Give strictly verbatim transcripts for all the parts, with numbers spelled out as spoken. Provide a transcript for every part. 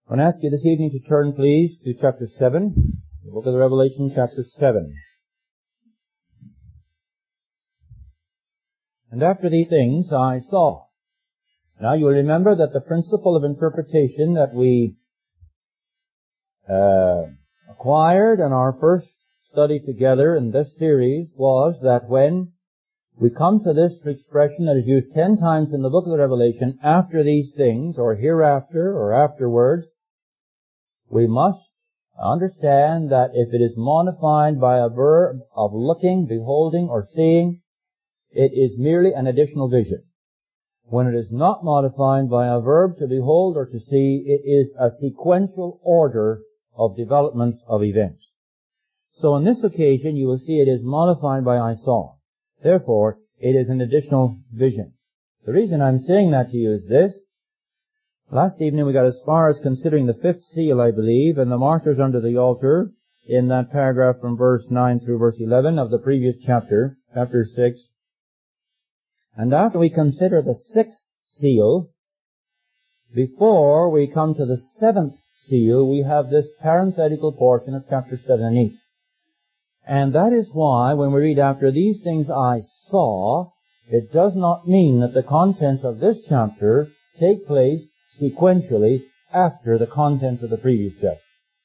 I want to ask you this evening to turn, please, to chapter seven, the book of the Revelation, chapter seven. And after these things I saw. Now you will remember that the principle of interpretation that we uh, acquired in our first study together in this series was that when we come to this expression that is used ten times in the book of the Revelation, after these things, or hereafter, or afterwards, we must understand that if it is modified by a verb of looking, beholding, or seeing, it is merely an additional vision. When it is not modified by a verb to behold or to see, it is a sequential order of developments of events. So on this occasion, you will see it is modified by I saw. Therefore, it is an additional vision. The reason I'm saying that to you is this. Last evening we got as far as considering the fifth seal, I believe, and the martyrs under the altar in that paragraph from verse nine through verse eleven of the previous chapter, chapter six. And after we consider the sixth seal, before we come to the seventh seal, we have this parenthetical portion of chapter seven and eight. And that is why when we read after these things I saw, it does not mean that the contents of this chapter take place sequentially after the contents of the previous chapter.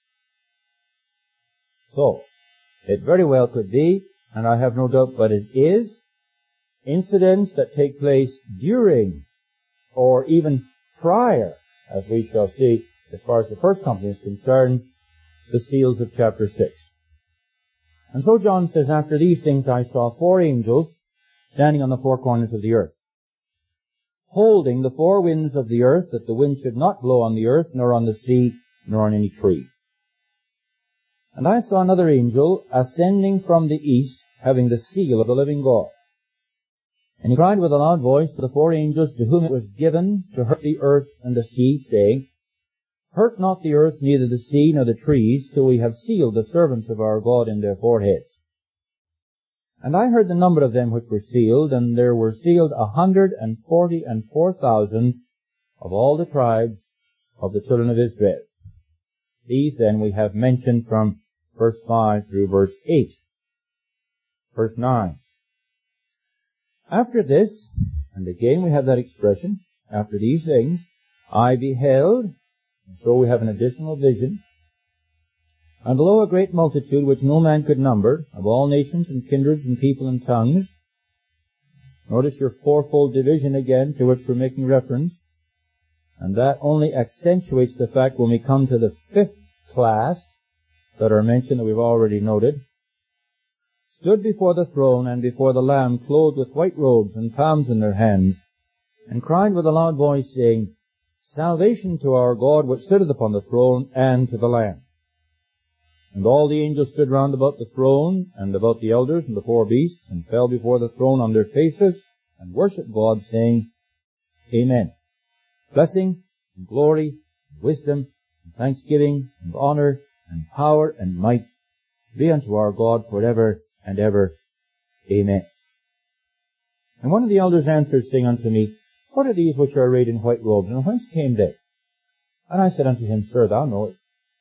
So, it very well could be, and I have no doubt but it is, incidents that take place during or even prior, as we shall see as far as the first company is concerned, the seals of chapter six. And so John says, after these things I saw four angels standing on the four corners of the earth, holding the four winds of the earth, that the wind should not blow on the earth, nor on the sea, nor on any tree. And I saw another angel ascending from the east, having the seal of the living God. And he cried with a loud voice to the four angels to whom it was given to hurt the earth and the sea, saying, Hurt not the earth, neither the sea, nor the trees, till we have sealed the servants of our God in their foreheads. And I heard the number of them which were sealed, and there were sealed a hundred and forty and four thousand of all the tribes of the children of Israel. These then we have mentioned from verse five through verse eight. Verse nine. After this, and again we have that expression, after these things, I beheld, and so we have an additional vision, and lo, a great multitude which no man could number, of all nations and kindreds and people and tongues. Notice your fourfold division again to which we're making reference, and that only accentuates the fact when we come to the fifth class that are mentioned that we've already noted, stood before the throne and before the Lamb, clothed with white robes and palms in their hands, and cried with a loud voice, saying, Salvation to our God which sitteth upon the throne, and to the Lamb. And all the angels stood round about the throne, and about the elders and the four beasts, and fell before the throne on their faces, and worshipped God, saying, Amen. Blessing, and glory, and wisdom, and thanksgiving, and honor, and power, and might be unto our God forever and ever. Amen. And one of the elders answered, saying unto me, What are these which are arrayed in white robes, and whence came they? And I said unto him, Sir, thou knowest.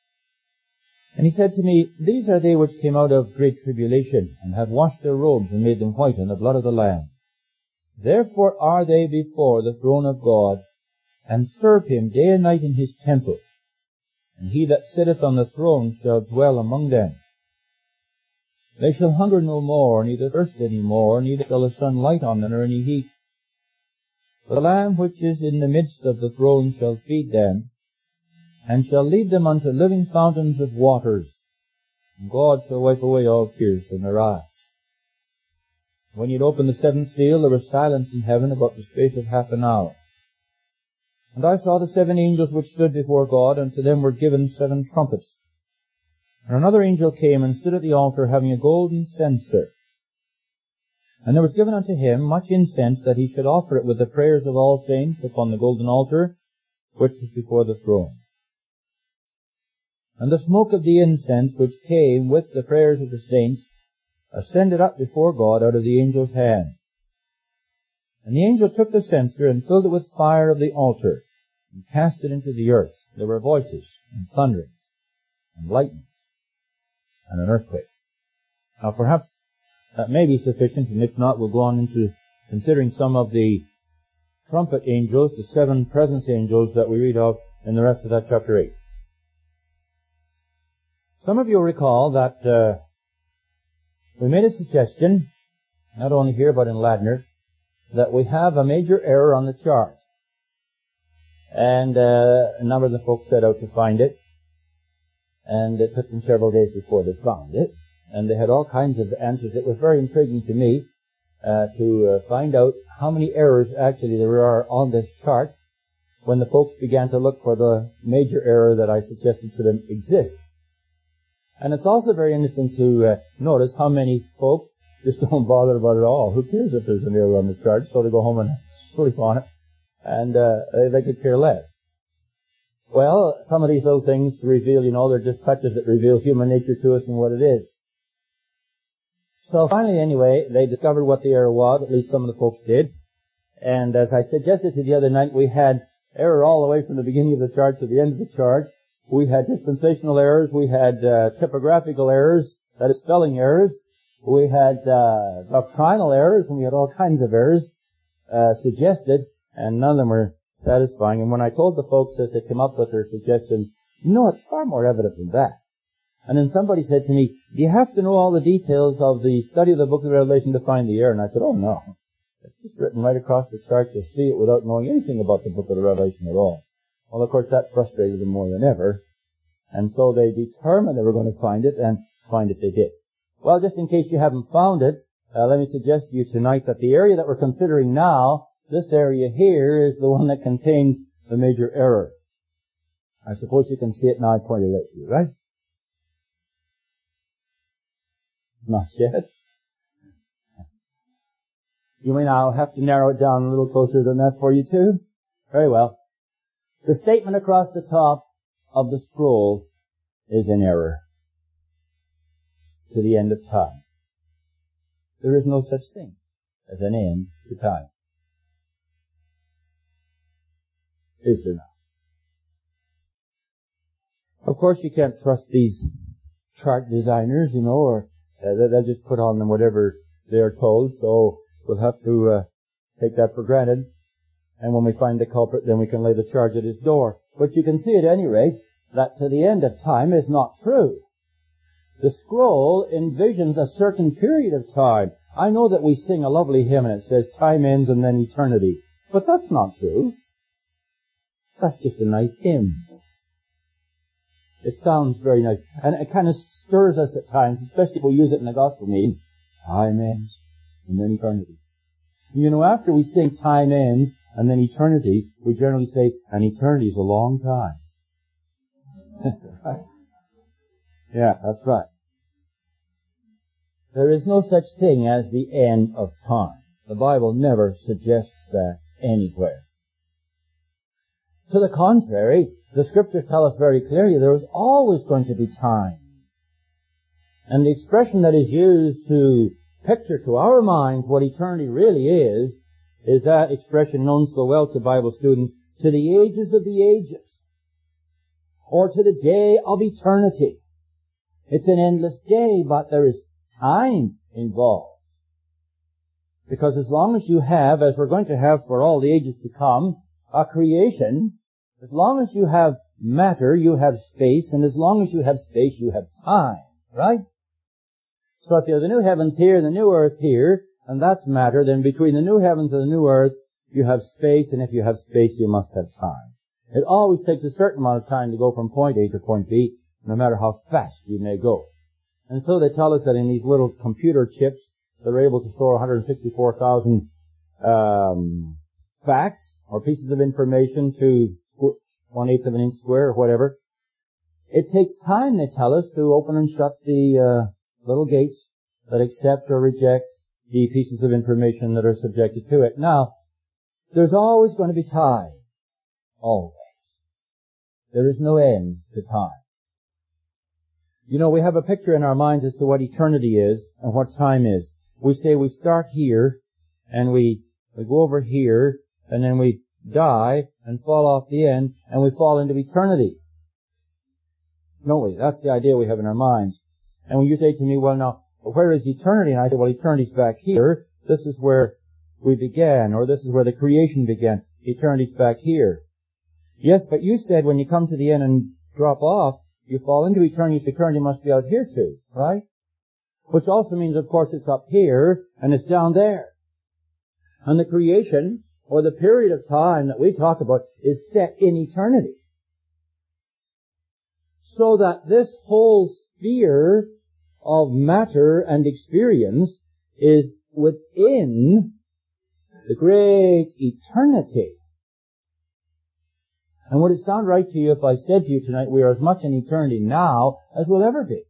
And he said to me, These are they which came out of great tribulation, and have washed their robes, and made them white in the blood of the Lamb. Therefore are they before the throne of God, and serve him day and night in his temple. And he that sitteth on the throne shall dwell among them. They shall hunger no more, neither thirst any more, neither shall the sun light on them, nor any heat. For the Lamb which is in the midst of the throne shall feed them, and shall lead them unto living fountains of waters, and God shall wipe away all tears from their eyes. When he had opened the seventh seal, there was silence in heaven about the space of half an hour. And I saw the seven angels which stood before God, and to them were given seven trumpets. And another angel came and stood at the altar, having a golden censer. And there was given unto him much incense, that he should offer it with the prayers of all saints upon the golden altar, which was before the throne. And the smoke of the incense which came with the prayers of the saints ascended up before God out of the angel's hand. And the angel took the censer and filled it with fire of the altar, and cast it into the earth. there were voices and thundering and lightning and an earthquake. Now perhaps that may be sufficient, and if not, we'll go on into considering some of the trumpet angels, the seven presence angels that we read of in the rest of that chapter eight. Some of you will recall that uh, we made a suggestion, not only here but in Ladner, that we have a major error on the chart. And uh, a number of the folks set out to find it, and it took them several days before they found it, and they had all kinds of answers. It was very intriguing to me uh, to uh, find out how many errors actually there are on this chart when the folks began to look for the major error that I suggested to them exists. And it's also very interesting to uh, notice how many folks just don't bother about it all. Who cares if there's an error on the chart? So they go home and sleep on it, and uh, they could care less. Well, some of these little things reveal, you know, they're just touches that reveal human nature to us and what it is. So finally, anyway, they discovered what the error was, at least some of the folks did. And as I suggested to the other night, we had error all the way from the beginning of the chart to the end of the chart. We had dispensational errors, we had uh, typographical errors, that is spelling errors, we had uh, doctrinal errors, and we had all kinds of errors uh, suggested, and none of them were satisfying. And when I told the folks as they came up with their suggestions, no, it's far more evident than that. And then somebody said to me, do you have to know all the details of the study of the book of Revelation to find the error? And I said, oh no. It's just written right across the chart. You'll see it without knowing anything about the book of the Revelation at all. Well, of course, that frustrated them more than ever. And so they determined they were going to find it, and find it they did. Well, just in case you haven't found it, uh, let me suggest to you tonight that the area that we're considering now, this area here, is the one that contains the major error. I suppose you can see it now. I pointed it out to you, right? Not yet. You may now have to narrow it down a little closer than that for you too. Very well. The statement across the top of the scroll is in error. To the end of time. There is no such thing as an end to time. Is there not? Of course you can't trust these chart designers, you know, or uh, they'll just put on them whatever they're told, so we'll have to uh, take that for granted. And when we find the culprit, then we can lay the charge at his door. But you can see at any rate that to the end of time is not true. The scroll envisions a certain period of time. I know that we sing a lovely hymn and it says time ends and then eternity. But that's not true. That's just a nice hymn. It sounds very nice. And it kind of stirs us at times, especially if we use it in the gospel meeting. Time ends and then eternity. You know, after we sing time ends and then eternity, we generally say, and eternity is a long time. Right? Yeah, that's right. There is no such thing as the end of time. The Bible never suggests that anywhere. To the contrary, the Scriptures tell us very clearly there is always going to be time. And the expression that is used to picture to our minds what eternity really is, is that expression known so well to Bible students, to the ages of the ages, or to the day of eternity. It's an endless day, but there is time involved. Because as long as you have, as we're going to have for all the ages to come, a creation, as long as you have matter, you have space, and as long as you have space, you have time, right? So if you have the new heavens here and the new earth here, and that's matter, then between the new heavens and the new earth, you have space, and if you have space, you must have time. It always takes a certain amount of time to go from point A to point B, no matter how fast you may go. And so they tell us that in these little computer chips, they're able to store one hundred sixty-four thousand um, facts or pieces of information to one-eighth of an inch square or whatever. It takes time, they tell us, to open and shut the uh, little gates that accept or reject the pieces of information that are subjected to it. Now, there's always going to be time. Always. There is no end to time. You know, we have a picture in our minds as to what eternity is and what time is. We say we start here, and we, we go over here, and then we die and fall off the end, and we fall into eternity. Don't we? That's the idea we have in our minds. And when you say to me, well now, where is eternity? And I say, well, eternity's back here. This is where we began, or this is where the creation began. Eternity's back here. Yes, but you said when you come to the end and drop off, you fall into eternity, so eternity must be out here too, right? Which also means, of course, it's up here and it's down there. And the creation, or the period of time that we talk about, is set in eternity. So that this whole sphere of matter and experience is within the great eternity. And would it sound right to you if I said to you tonight, we are as much in eternity now as we'll ever be?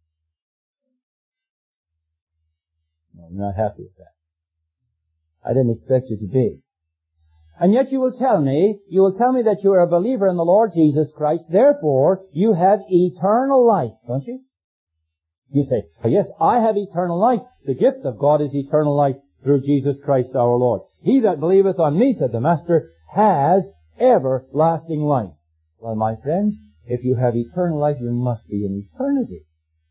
No, I'm not happy with that. I didn't expect you to be. And yet you will tell me, you will tell me that you are a believer in the Lord Jesus Christ, therefore you have eternal life, don't you? You say, oh, yes, I have eternal life. The gift of God is eternal life through Jesus Christ our Lord. He that believeth on me, said the Master, has everlasting life. Well, my friends, if you have eternal life, you must be in eternity.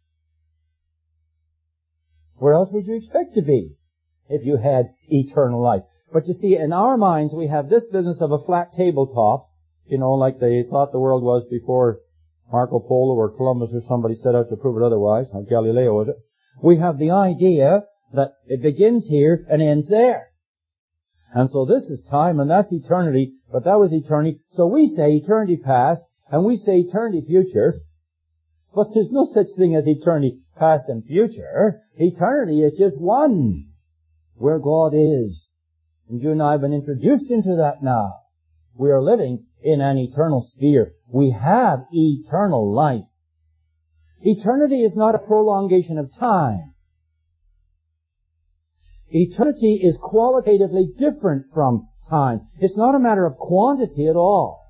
Where else would you expect to be if you had eternal life? But you see, in our minds, we have this business of a flat tabletop, you know, like they thought the world was before Marco Polo or Columbus or somebody set out to prove it otherwise, or Galileo, was it? We have the idea that it begins here and ends there. And so this is time and that's eternity, but that was eternity. So we say eternity past and we say eternity future, but there's no such thing as eternity past and future. Eternity is just one, where God is. And you and I have been introduced into that now. We are living in an eternal sphere. We have eternal life. Eternity is not a prolongation of time. Eternity is qualitatively different from time. It's not a matter of quantity at all.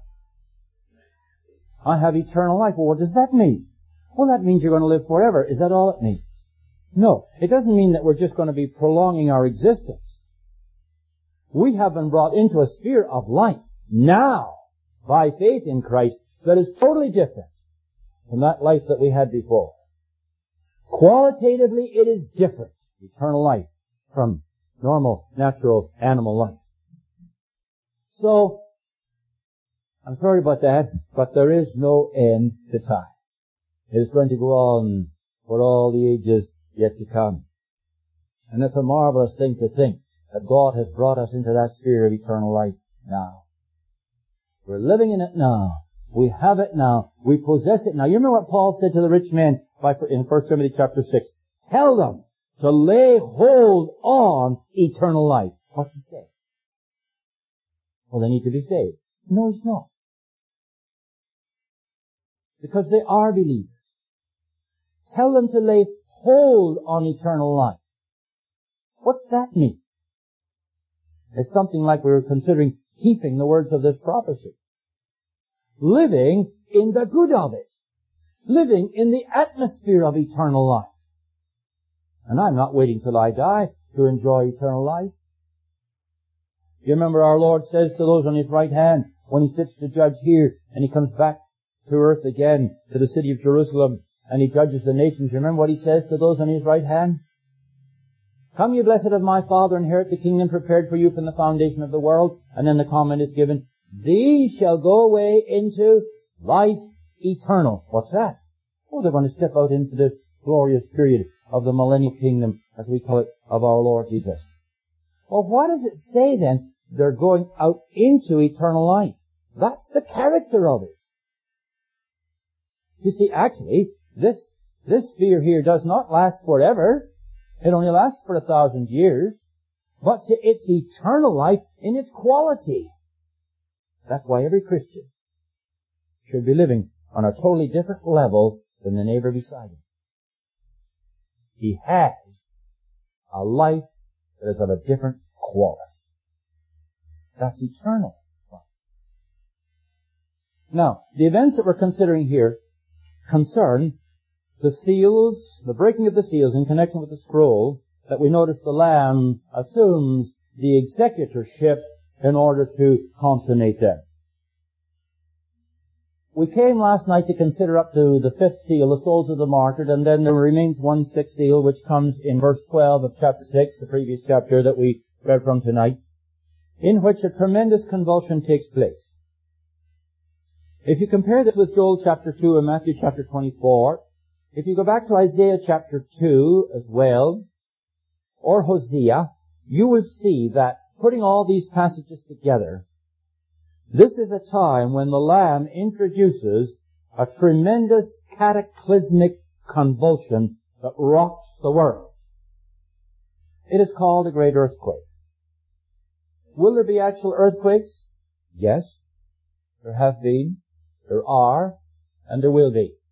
I have eternal life. Well, what does that mean? Well, that means you're going to live forever. Is that all it means? No. It doesn't mean that we're just going to be prolonging our existence. We have been brought into a sphere of life now by faith in Christ that is totally different from that life that we had before. Qualitatively, it is different. Eternal life from normal, natural, animal life. So, I'm sorry about that, but there is no end to time. It is going to go on for all the ages yet to come. And it's a marvelous thing to think that God has brought us into that sphere of eternal life now. We're living in it now. We have it now. We possess it now. You remember what Paul said to the rich man in First Timothy chapter six? Tell them to lay hold on eternal life. What's he say? Well, they need to be saved. No, he's not. Because they are believers. Tell them to lay hold on eternal life. What's that mean? It's something like we were considering keeping the words of this prophecy. Living in the good of it. Living in the atmosphere of eternal life. And I'm not waiting till I die to enjoy eternal life. You remember our Lord says to those on His right hand, when He sits to judge here, and He comes back to earth again, to the city of Jerusalem, and He judges the nations. You remember what He says to those on His right hand? Come, you blessed of my Father, inherit the kingdom prepared for you from the foundation of the world. And then the comment is given, these shall go away into life eternal. What's that? Oh, they're going to step out into this glorious period of the millennial kingdom, as we call it, of our Lord Jesus. Well, what does it say then? They're going out into eternal life. That's the character of it. You see, actually, this, this sphere here does not last forever. It only lasts for a thousand years. But it's eternal life in its quality. That's why every Christian should be living on a totally different level than the neighbor beside him. He has a life that is of a different quality. That's eternal life. Now, the events that we're considering here concern the seals, the breaking of the seals in connection with the scroll, that we notice the Lamb assumes the executorship in order to consummate them. We came last night to consider up to the fifth seal, the souls of the martyred, and then there remains one sixth seal, which comes in verse twelve of chapter six, the previous chapter that we read from tonight, in which a tremendous convulsion takes place. If you compare this with Joel chapter two and Matthew chapter twenty-four, if you go back to Isaiah chapter two as well, or Hosea, you will see that putting all these passages together, this is a time when the Lamb introduces a tremendous cataclysmic convulsion that rocks the world. It is called a great earthquake. Will there be actual earthquakes? Yes. There have been, there are, and there will be.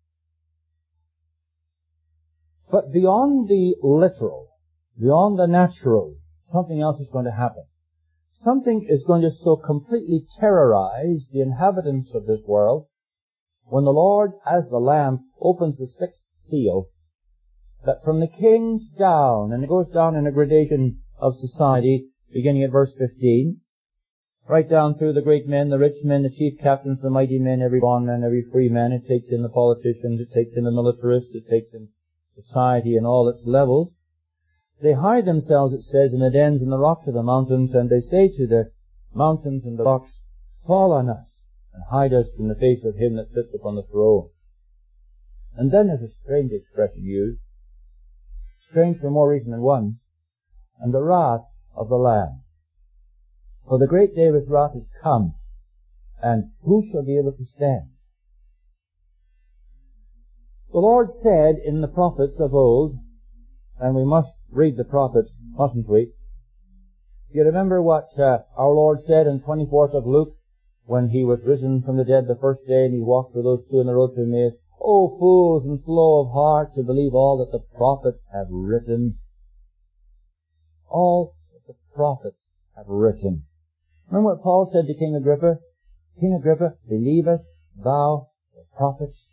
But beyond the literal, beyond the natural, something else is going to happen. Something is going to so completely terrorize the inhabitants of this world when the Lord, as the Lamb, opens the sixth seal, that from the kings down, and it goes down in a gradation of society, beginning at verse fifteen, right down through the great men, the rich men, the chief captains, the mighty men, every bondman, every free man. It takes in the politicians, it takes in the militarists, it takes in society and all its levels. They hide themselves, it says, in the dens and the rocks of the mountains, and they say to the mountains and the rocks, fall on us, and hide us from the face of him that sits upon the throne. And then there's a strange expression used, strange for more reason than one, and the wrath of the Lamb. For the great day of his wrath is come, and who shall be able to stand? The Lord said in the prophets of old, and we must read the prophets, mustn't we? You remember what uh, our Lord said in twenty-fourth of Luke, when he was risen from the dead the first day, and he walked with those two on the road to Emmaus? O fools and slow of heart to believe all that the prophets have written. All that the prophets have written. Remember what Paul said to King Agrippa? King Agrippa, believest thou the prophets?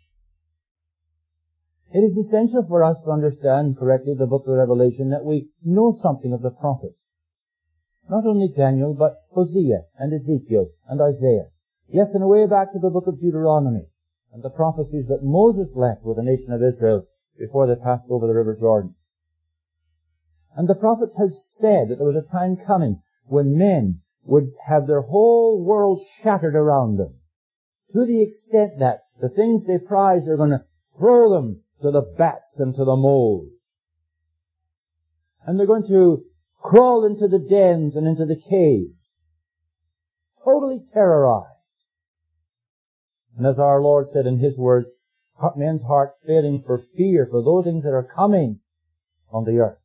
It is essential for us to understand correctly the book of Revelation that we know something of the prophets. Not only Daniel, but Hosea and Ezekiel and Isaiah. Yes, and way back to the book of Deuteronomy and the prophecies that Moses left with the nation of Israel before they passed over the river Jordan. And the prophets have said that there was a time coming when men would have their whole world shattered around them, to the extent that the things they prize are going to throw them to the bats and to the moles. And they're going to crawl into the dens and into the caves, totally terrorized. And as our Lord said in His words, men's hearts failing for fear for those things that are coming on the earth.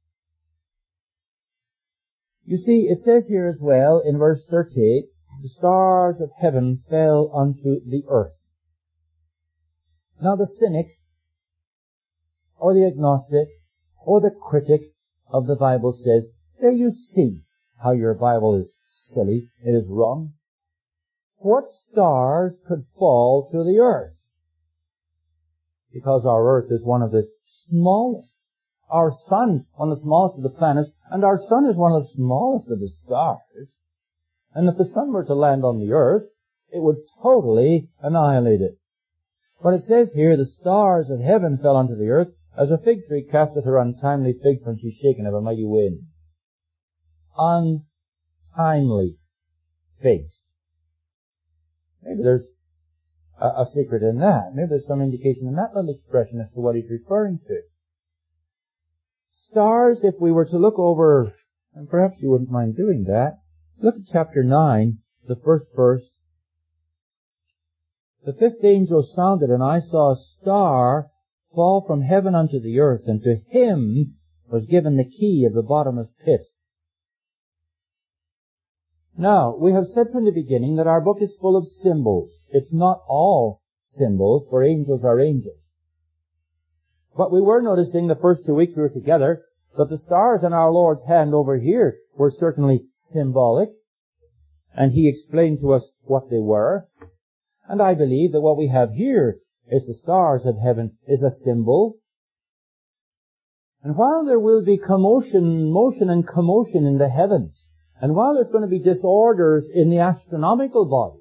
You see, it says here as well in verse thirty-eight, the stars of heaven fell unto the earth. Now the cynic, or the agnostic, or the critic of the Bible says, there you see how your Bible is silly, it is wrong. What stars could fall to the earth? Because our earth is one of the smallest. Our sun, one of the smallest of the planets, and our sun is one of the smallest of the stars. And if the sun were to land on the earth, it would totally annihilate it. But it says here, the stars of heaven fell unto the earth, as a fig tree casteth her untimely figs when she's shaken of a mighty wind. Untimely figs. Maybe there's a, a secret in that. Maybe there's some indication in that little expression as to what he's referring to. Stars, if we were to look over, and perhaps you wouldn't mind doing that, look at chapter nine, the first verse. The fifth angel sounded, and I saw a star fall from heaven unto the earth, and to him was given the key of the bottomless pit. Now, we have said from the beginning that our book is full of symbols. It's not all symbols, for angels are angels. But we were noticing the first two weeks we were together that the stars in our Lord's hand over here were certainly symbolic, and He explained to us what they were. And I believe that what we have here is the stars of heaven is a symbol. And while there will be commotion, motion and commotion in the heavens, And while there's going to be disorders in the astronomical bodies,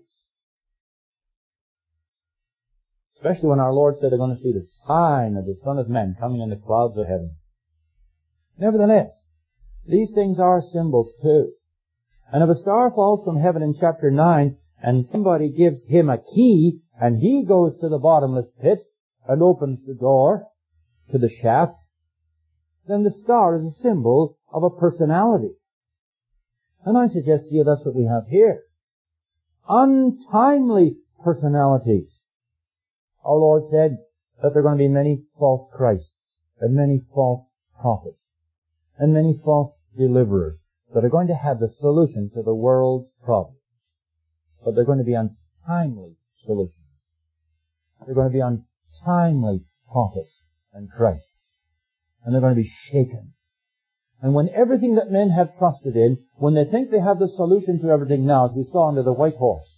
especially when our Lord said they're going to see the sign of the Son of Man coming in the clouds of heaven, nevertheless, these things are symbols too. And if a star falls from heaven in chapter nine, and somebody gives him a key, and he goes to the bottomless pit, and opens the door to the shaft, then the star is a symbol of a personality. And I suggest to you that's what we have here. Untimely personalities. Our Lord said that there are going to be many false Christs, and many false prophets, and many false deliverers that are going to have the solution to the world's problems. But they're going to be untimely solutions. They're going to be untimely prophets and Christs. And they're going to be shaken. And when everything that men have trusted in, when they think they have the solution to everything now, as we saw under the white horse,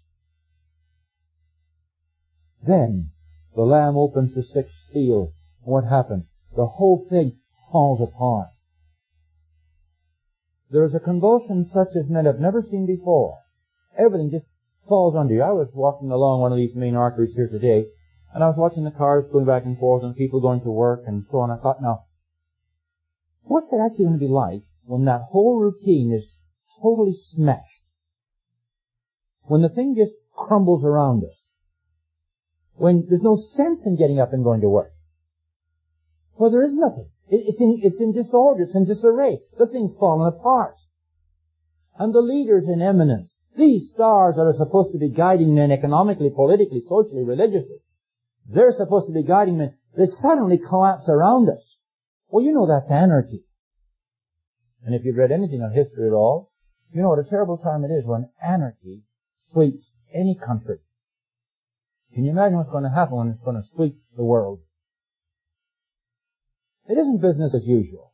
then the Lamb opens the sixth seal. And what happens? The whole thing falls apart. There is a convulsion such as men have never seen before. Everything just falls under you. I was walking along one of these main arteries here today, and I was watching the cars going back and forth and people going to work and so on. I thought, now, what's it actually going to be like when that whole routine is totally smashed? When the thing just crumbles around us? When there's no sense in getting up and going to work? Well, there is nothing. It, it's in, it's in disorder. It's in disarray. The thing's fallen apart. And the leaders in eminence, these stars that are supposed to be guiding men economically, politically, socially, religiously, they're supposed to be guiding men. They suddenly collapse around us. Well, you know that's anarchy. And if you've read anything on history at all, you know what a terrible time it is when anarchy sweeps any country. Can you imagine what's going to happen when it's going to sweep the world? It isn't business as usual.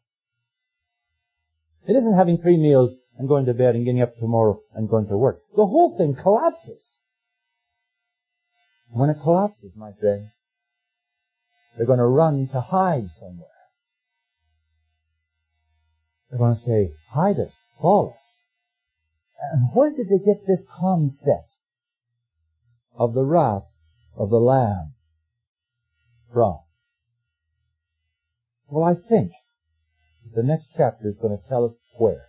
It isn't having three meals and going to bed and getting up tomorrow and going to work. The whole thing collapses. When it collapses, my friend, they're going to run to hide somewhere. They're going to say, hide us, fall us. And where did they get this concept of the wrath of the Lamb from? Well, I think the next chapter is going to tell us where.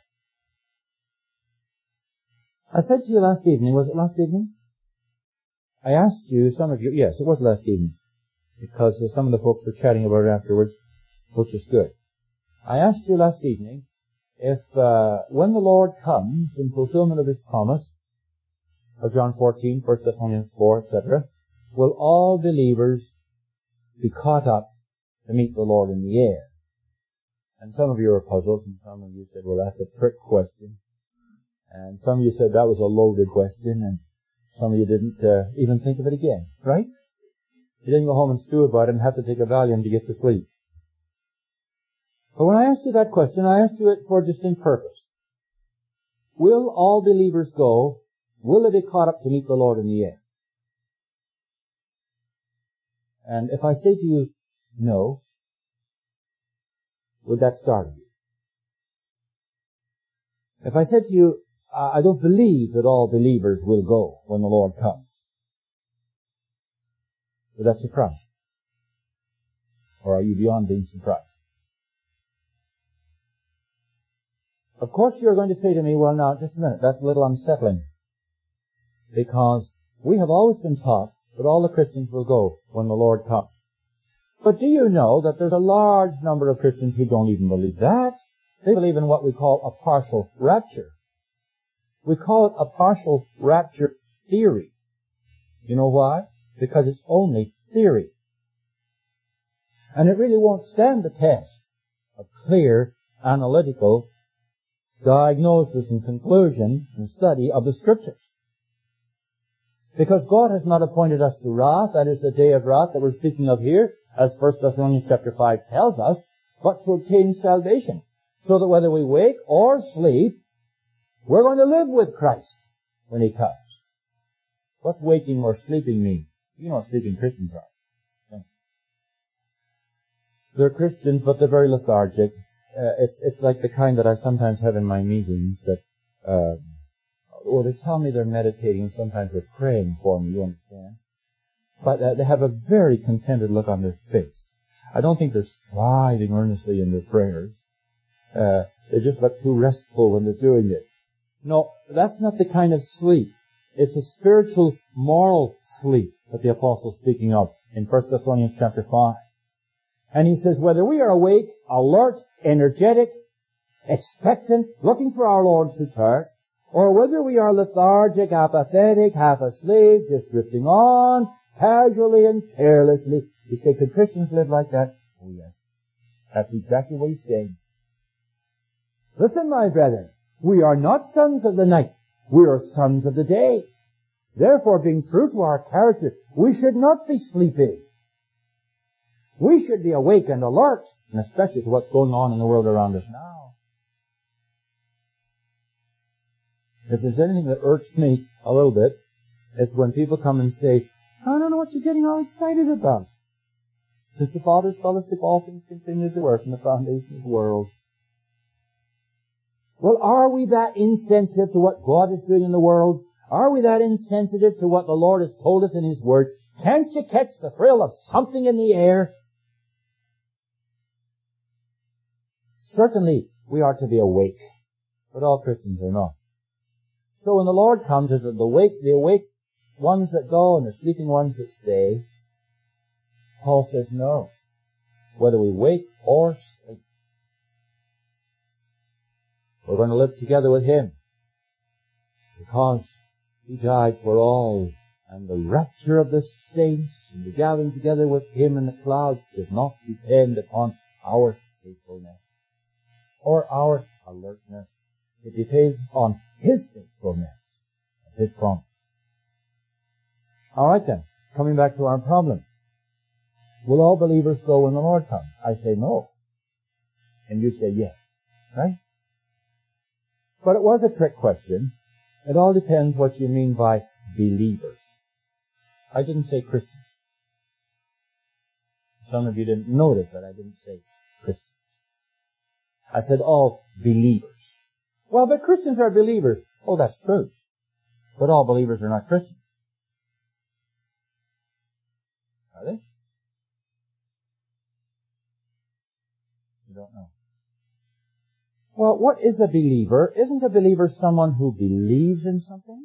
I said to you last evening, was it last evening? I asked you, some of you, yes, it was last evening, because some of the folks were chatting about it afterwards, which is good. I asked you last evening if, uh, when the Lord comes in fulfillment of His promise, of John fourteen, First Thessalonians four, et cetera, will all believers be caught up to meet the Lord in the air? And some of you are puzzled, and some of you said, well, that's a trick question. And some of you said that was a loaded question, and some of you didn't uh, even think of it again, right? You didn't go home and stew about it and have to take a Valium to get to sleep. But when I asked you that question, I asked you it for a distinct purpose. Will all believers go? Will they be caught up to meet the Lord in the air? And if I say to you, no, would that startle you? If I said to you, I don't believe that all believers will go when the Lord comes, would that surprise you? Or are you beyond being surprised? Of course you're going to say to me, well now, just a minute, that's a little unsettling. Because we have always been taught that all the Christians will go when the Lord comes. But do you know that there's a large number of Christians who don't even believe that? They believe in what we call a partial rapture. We call it a partial rapture theory. You know why? Because it's only theory. And it really won't stand the test of clear, analytical diagnosis and conclusion and study of the Scriptures. Because God has not appointed us to wrath, that is the day of wrath that we're speaking of here, as First Thessalonians chapter five tells us, but to obtain salvation. So that whether we wake or sleep, we're going to live with Christ when He comes. What's waking or sleeping mean? You know what sleeping Christians are. They're Christians, but they're very lethargic. Uh, it's, it's like the kind that I sometimes have in my meetings, that uh, well, they tell me they're meditating, and sometimes they're praying for me, you understand? But uh, they have a very contented look on their face. I don't think they're striving earnestly in their prayers. Uh, they just look too restful when they're doing it. No, that's not the kind of sleep. It's a spiritual, moral sleep that the Apostle's speaking of in First Thessalonians chapter five. And he says, whether we are awake, alert, energetic, expectant, looking for our Lord's return, or whether we are lethargic, apathetic, half asleep, just drifting on, casually and carelessly. You say, could Christians live like that? Oh, yes. That's exactly what he's saying. Listen, my brethren, we are not sons of the night. We are sons of the day. Therefore, being true to our character, we should not be sleeping. We should be awake and alert, and especially to what's going on in the world around us now. If there's anything that irks me a little bit, it's when people come and say, I don't know what you're getting all excited about. Since the Father's fellowship, all things continue to work in the foundation of the world. Well, are we that insensitive to what God is doing in the world? Are we that insensitive to what the Lord has told us in His Word? Can't you catch the thrill of something in the air? Certainly, we are to be awake, but all Christians are not. So when the Lord comes, is it the awake, the awake ones that go and the sleeping ones that stay? Paul says no. Whether we wake or sleep, we're going to live together with Him, because He died for all, and the rapture of the saints and the gathering together with Him in the clouds does not depend upon our faithfulness or our alertness. It depends on His faithfulness and His promise. All right then, coming back to our problem. Will all believers go when the Lord comes? I say no. And you say yes. Right? But it was a trick question. It all depends what you mean by believers. I didn't say Christians. Some of you didn't notice that I didn't say Christians. I said all believers. Well, but Christians are believers. Oh, that's true. But all believers are not Christians. Are they? You don't know. Well, what is a believer? Isn't a believer someone who believes in something?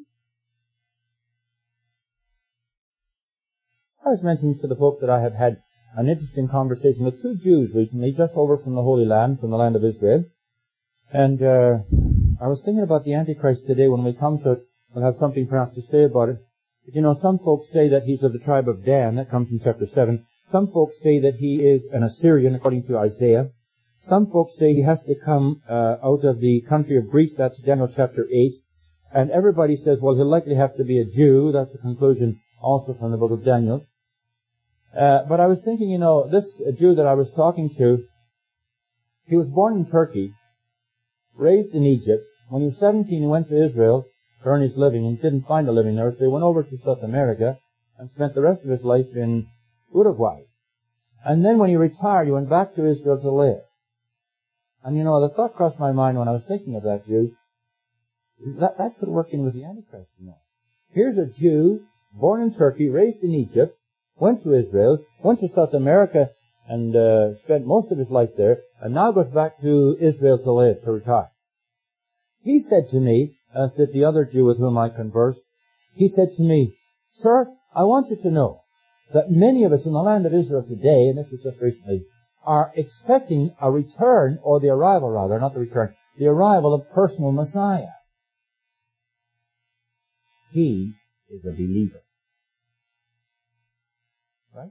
I was mentioning to the folks that I have had an interesting conversation with two Jews recently, just over from the Holy Land, from the land of Israel. And uh, I was thinking about the Antichrist today. When we come to it, we'll have something perhaps to say about it. But you know, some folks say that he's of the tribe of Dan. That comes in chapter seven. Some folks say that he is an Assyrian, according to Isaiah. Some folks say he has to come uh, out of the country of Greece. That's Daniel chapter eight. And everybody says, well, he'll likely have to be a Jew. That's a conclusion also from the book of Daniel. Uh, but I was thinking, you know, this Jew that I was talking to, he was born in Turkey, raised in Egypt. When he was seventeen, he went to Israel to earn his living and didn't find a living there, so he went over to South America and spent the rest of his life in Uruguay. And then when he retired, he went back to Israel to live. And you know, the thought crossed my mind when I was thinking of that Jew, that, that could work in with the Antichrist, you know. Here's a Jew, born in Turkey, raised in Egypt, went to Israel, went to South America, and uh, spent most of his life there, and now goes back to Israel to live, to retire. He said to me, as did the other Jew with whom I conversed, he said to me, Sir, I want you to know that many of us in the land of Israel today, and this was just recently, are expecting a return, or the arrival rather, not the return, the arrival of personal Messiah. He is a believer. Right?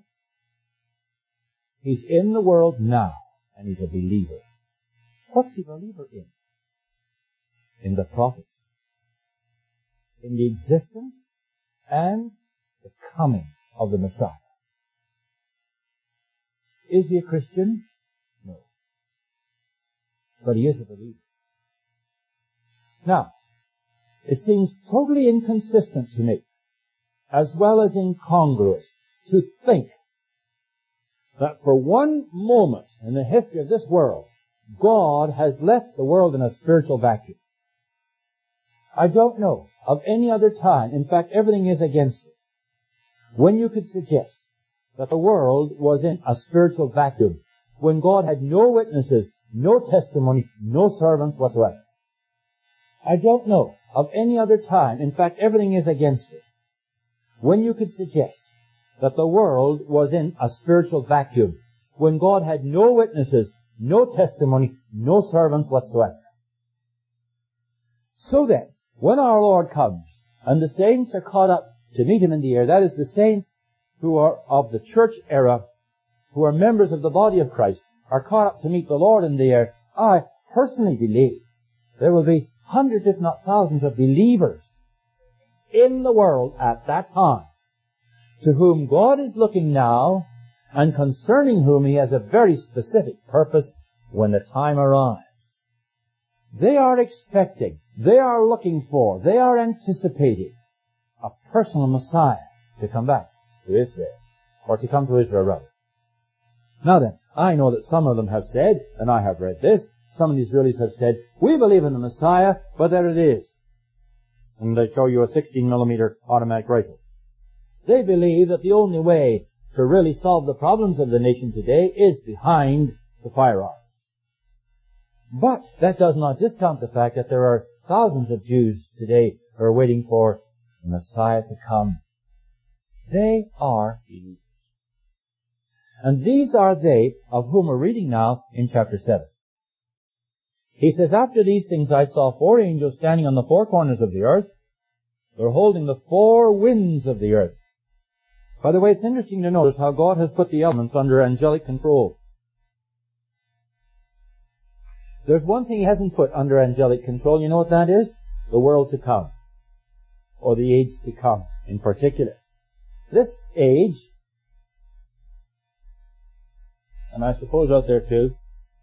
He's in the world now, and he's a believer. What's he a believer in? In the prophets. In the existence and the coming of the Messiah. Is he a Christian? No. But he is a believer. Now, it seems totally inconsistent to me, as well as incongruous, to think that for one moment in the history of this world, God has left the world in a spiritual vacuum. I don't know of any other time, in fact everything is against it, when you could suggest that the world was in a spiritual vacuum, when God had no witnesses, no testimony, no servants whatsoever. I don't know of any other time, in fact everything is against it, when you could suggest that the world was in a spiritual vacuum, when God had no witnesses, no testimony, no servants whatsoever. So then, when our Lord comes, and the saints are caught up to meet Him in the air, that is, the saints who are of the church era, who are members of the body of Christ, are caught up to meet the Lord in the air, I personally believe there will be hundreds, if not thousands, of believers in the world at that time, to whom God is looking now, and concerning whom He has a very specific purpose when the time arrives. They are expecting, they are looking for, they are anticipating a personal Messiah to come back to Israel, or to come to Israel rather. Now then, I know that some of them have said, and I have read this, some of the Israelis have said, we believe in the Messiah, but there it is. And they show you a sixteen millimeter automatic rifle. They believe that the only way to really solve the problems of the nation today is behind the firearms. But that does not discount the fact that there are thousands of Jews today who are waiting for the Messiah to come. They are believers. And these are they of whom we're reading now in chapter seven. He says, after these things I saw four angels standing on the four corners of the earth. They're holding the four winds of the earth. By the way, it's interesting to notice how God has put the elements under angelic control. There's one thing He hasn't put under angelic control. You know what that is? The world to come. Or the age to come in particular. This age, and I suppose out there too,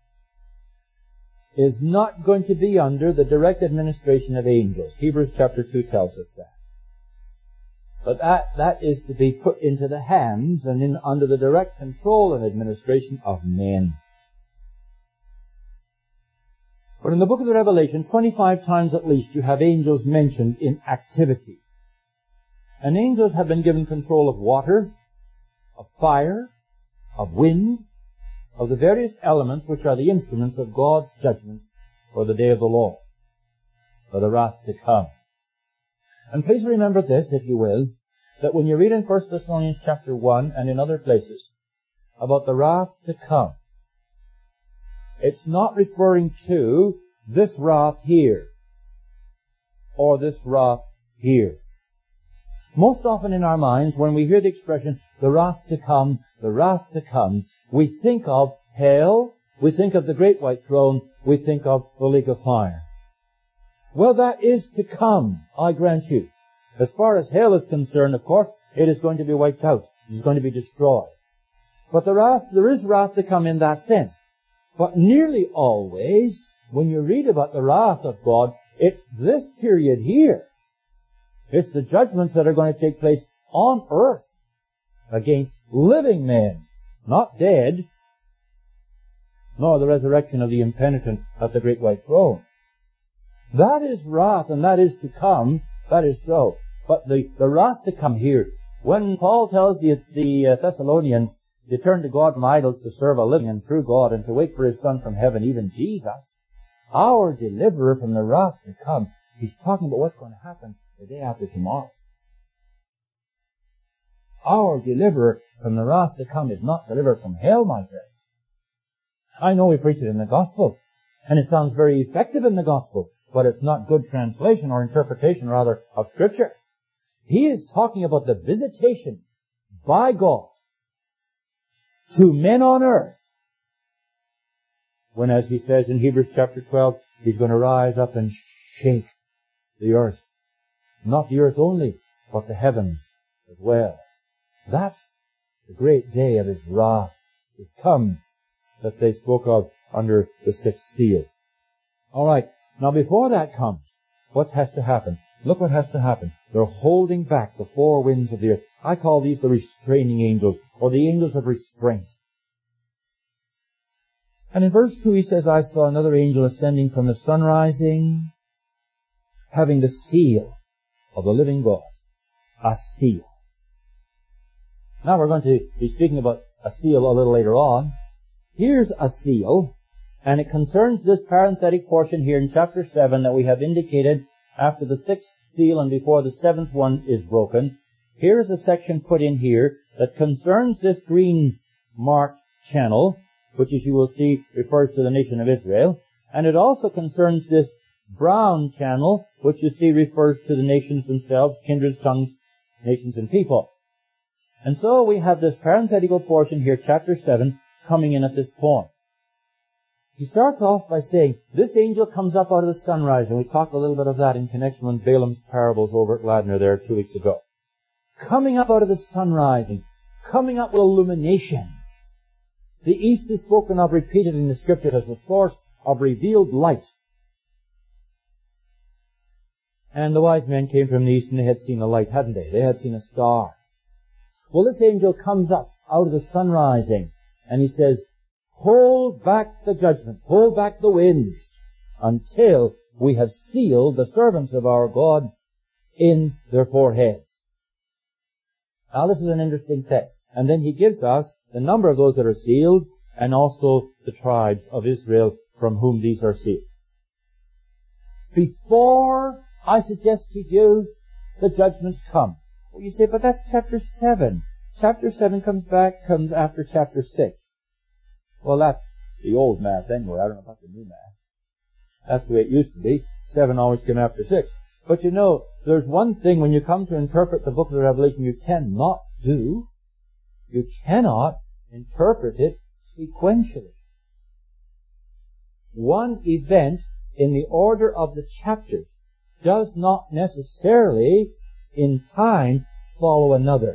is not going to be under the direct administration of angels. Hebrews chapter two tells us that. But that, that is to be put into the hands and in, under the direct control and administration of men. But in the book of the Revelation, twenty-five times at least, you have angels mentioned in activity. And angels have been given control of water, of fire, of wind, of the various elements which are the instruments of God's judgment for the day of the Lord, for the wrath to come. And please remember this, if you will, that when you read in First Thessalonians chapter one and in other places about the wrath to come, it's not referring to this wrath here or this wrath here. Most often in our minds, when we hear the expression, the wrath to come, the wrath to come, we think of hell, we think of the great white throne, we think of the lake of fire. Well, that is to come, I grant you. As far as hell is concerned, of course, it is going to be wiped out. It is going to be destroyed. But the wrath, there is wrath to come in that sense. But nearly always, when you read about the wrath of God, it's this period here. It's the judgments that are going to take place on earth against living men, not dead, nor the resurrection of the impenitent at the great white throne. That is wrath, and that is to come. That is so. But the, the wrath to come here, when Paul tells the, the uh, Thessalonians to turn to God from idols to serve a living and true God and to wait for His Son from heaven, even Jesus, our deliverer from the wrath to come, he's talking about what's going to happen the day after tomorrow. Our deliverer from the wrath to come is not delivered from hell, my friends. I know we preach it in the gospel, and it sounds very effective in the gospel, but it's not good translation or interpretation, rather, of Scripture. He is talking about the visitation by God to men on earth, when, as he says in Hebrews chapter twelve, He's going to rise up and shake the earth. Not the earth only, but the heavens as well. That's the great day of His wrath is come, that they spoke of under the sixth seal. All right. Now before that comes, what has to happen? Look what has to happen. They're holding back the four winds of the earth. I call these the restraining angels, or the angels of restraint. And in verse two he says, I saw another angel ascending from the sun rising, having the seal of the living God. A seal. Now we're going to be speaking about a seal a little later on. Here's a seal, and it concerns this parenthetic portion here in chapter seven that we have indicated after the sixth seal and before the seventh one is broken. Here is a section put in here that concerns this green marked channel, which as you will see refers to the nation of Israel, and it also concerns this brown channel, which you see refers to the nations themselves, kindreds, tongues, nations, and people. And so we have this parenthetical portion here, chapter seven, coming in at this point. He starts off by saying, this angel comes up out of the sunrise, and we talked a little bit of that in connection with Balaam's parables over at Ladner there two weeks ago. Coming up out of the sun rising, coming up with illumination. The east is spoken of repeatedly in the scriptures as the source of revealed light. And the wise men came from the east and they had seen a light, hadn't they? They had seen a star. Well, this angel comes up out of the sun rising and he says, hold back the judgments, hold back the winds until we have sealed the servants of our God in their foreheads. Now this is an interesting thing. And then he gives us the number of those that are sealed and also the tribes of Israel from whom these are sealed. Before I suggest to you the judgments come. Well, you say, but that's chapter seven. Chapter seven comes back, comes after chapter six. Well, that's the old math anyway. I don't know about the new math. That's the way it used to be. Seven always came after six. But you know, there's one thing when you come to interpret the book of the Revelation you cannot do. You cannot interpret it sequentially. One event in the order of the chapters does not necessarily, in time, follow another.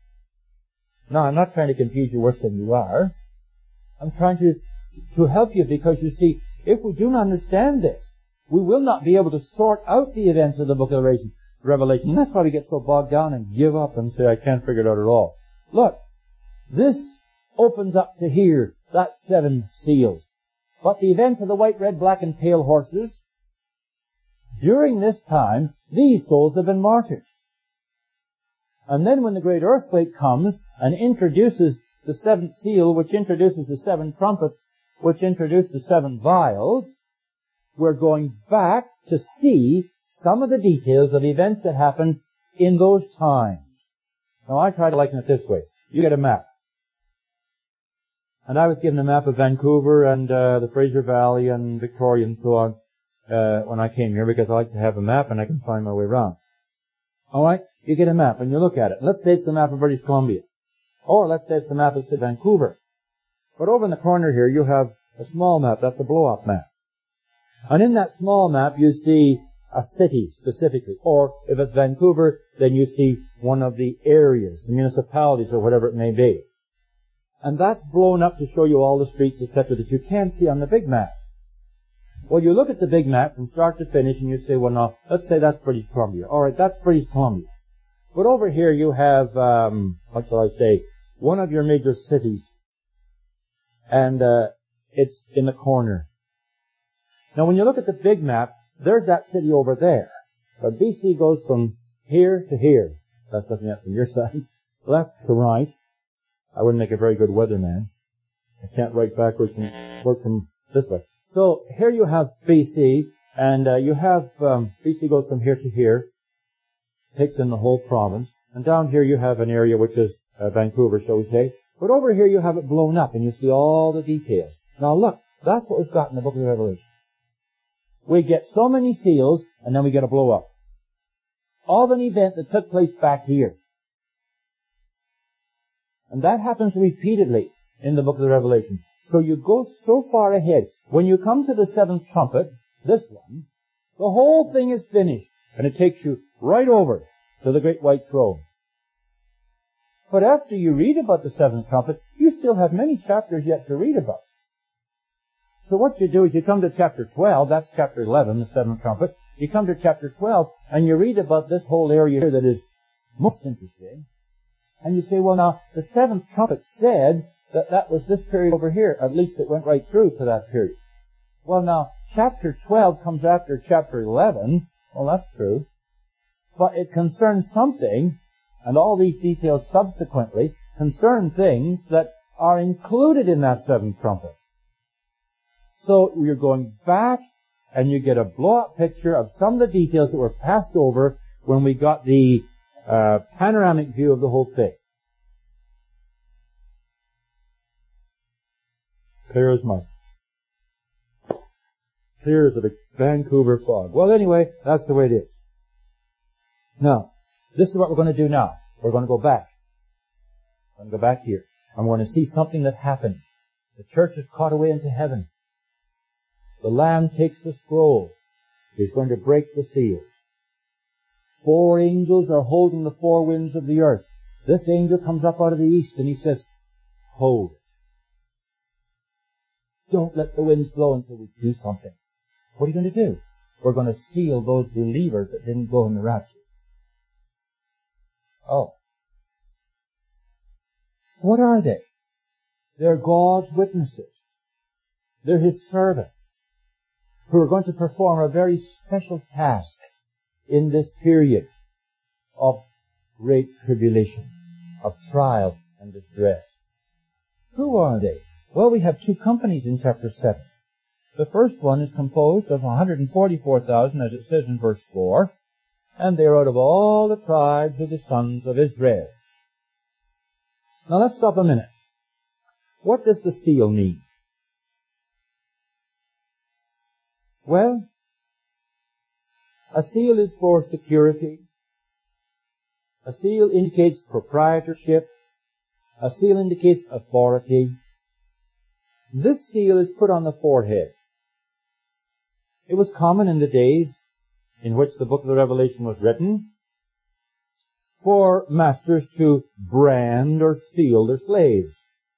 Now, I'm not trying to confuse you worse than you are. I'm trying to, to help you because, you see, if we do not understand this, we will not be able to sort out the events of the book of Revelation. Revelation. And that's why we get so bogged down and give up and say, I can't figure it out at all. Look, this opens up to here, that's seven seals. But the events of the white, red, black, and pale horses, during this time, these souls have been martyred. And then when the great earthquake comes and introduces the seventh seal, which introduces the seven trumpets, which introduce the seven vials, we're going back to see some of the details of events that happened in those times. Now I try to liken it this way. You get a map. And I was given a map of Vancouver and uh, the Fraser Valley and Victoria and so on uh, when I came here because I like to have a map and I can find my way around. Alright, you get a map and you look at it. Let's say it's the map of British Columbia. Or let's say it's the map of Vancouver. But over in the corner here you have a small map. That's a blow-up map. And in that small map you see a city specifically. Or if it's Vancouver, then you see one of the areas, the municipalities or whatever it may be. And that's blown up to show you all the streets, et cetera, that you can't see on the big map. Well, you look at the big map from start to finish and you say, well, now, let's say that's British Columbia. All right, that's British Columbia. But over here you have, um, what shall I say, one of your major cities. And uh, it's in the corner. Now, when you look at the big map, there's that city over there. But B C goes from here to here. That's looking at from your side. Left to right. I wouldn't make a very good weatherman. I can't write backwards and work from this way. So here you have B C, and uh, you have um, B C goes from here to here, takes in the whole province, and down here you have an area which is uh, Vancouver, shall we say. But over here you have it blown up, and you see all the details. Now look, that's what we've got in the book of the Revelation. We get so many seals, and then we get a blow up of an event that took place back here. And that happens repeatedly in the book of the Revelation. So you go so far ahead. When you come to the seventh trumpet, this one, the whole thing is finished. And it takes you right over to the great white throne. But after you read about the seventh trumpet, you still have many chapters yet to read about. So what you do is you come to chapter twelve, that's chapter eleven, the seventh trumpet. You come to chapter twelve, and you read about this whole area here that is most interesting. And you say, well now, the seventh trumpet said that that was this period over here. At least it went right through to that period. Well now, chapter twelve comes after chapter eleven, Well, that's true. But it concerns something, and all these details subsequently concern things that are included in that seventh trumpet. So you're going back and you get a blow-up picture of some of the details that were passed over when we got the uh, panoramic view of the whole thing. Clear as mud. Clear as a Vancouver fog. Well, anyway, that's the way it is. Now, this is what we're going to do now. We're going to go back. I'm going to go back here. I'm going to see something that happened. The church is caught away into heaven. The Lamb takes the scroll. He's going to break the seals. Four angels are holding the four winds of the earth. This angel comes up out of the east and he says, hold it. Don't let the winds blow until we do something. What are you going to do? We're going to seal those believers that didn't go in the rapture. Oh. What are they? They're God's witnesses. They're His servants who are going to perform a very special task in this period of great tribulation, of trial and distress. Who are they? Well, we have two companies in chapter seven. The first one is composed of one hundred forty-four thousand, as it says in verse four, and they are out of all the tribes of the sons of Israel. Now let's stop a minute. What does the seal mean? Well, a seal is for security. A seal indicates proprietorship. A seal indicates authority. This seal is put on the forehead. It was common in the days in which the book of the Revelation was written for masters to brand or seal their slaves.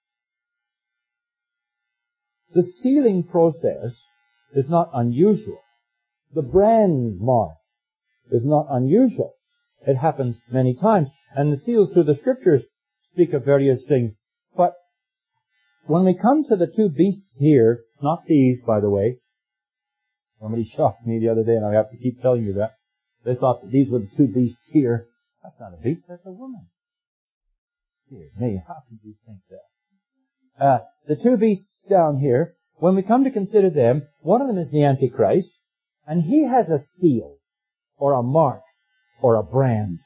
The sealing process is not unusual. The brand mark is not unusual. It happens many times. And the seals through the Scriptures speak of various things. But when we come to the two beasts here, not these, by the way, somebody shocked me the other day, and I have to keep telling you that. They thought that these were the two beasts here. That's not a beast, that's a woman. Dear me, how could you think that? Uh, the two beasts down here, when we come to consider them, one of them is the Antichrist, and he has a seal, or a mark, or a brand.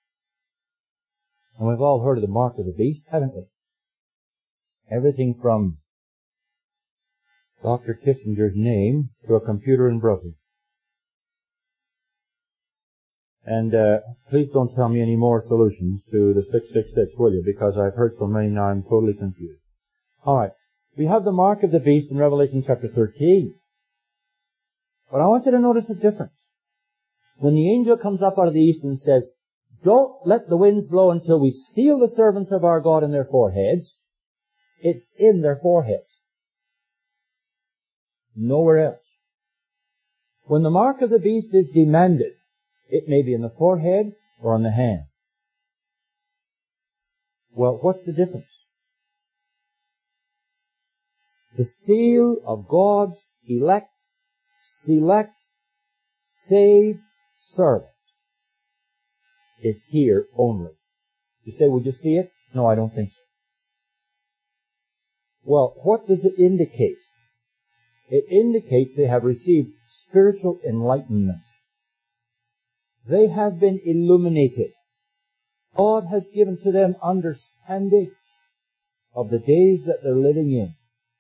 And we've all heard of the mark of the beast, haven't we? Everything from Doctor Kissinger's name to a computer in Brussels. And uh, please don't tell me any more solutions to the six six six, will you? Because I've heard so many now I'm totally confused. All right. We have the mark of the beast in Revelation chapter thirteen. But I want you to notice a difference. When the angel comes up out of the east and says, don't let the winds blow until we seal the servants of our God in their foreheads, it's in their foreheads. Nowhere else. When the mark of the beast is demanded, it may be in the forehead or on the hand. Well, what's the difference? The seal of God's elect, select, saved servants is here only. You say, would you see it? No, I don't think so. Well, what does it indicate? It indicates they have received spiritual enlightenment. They have been illuminated. God has given to them understanding of the days that they're living in.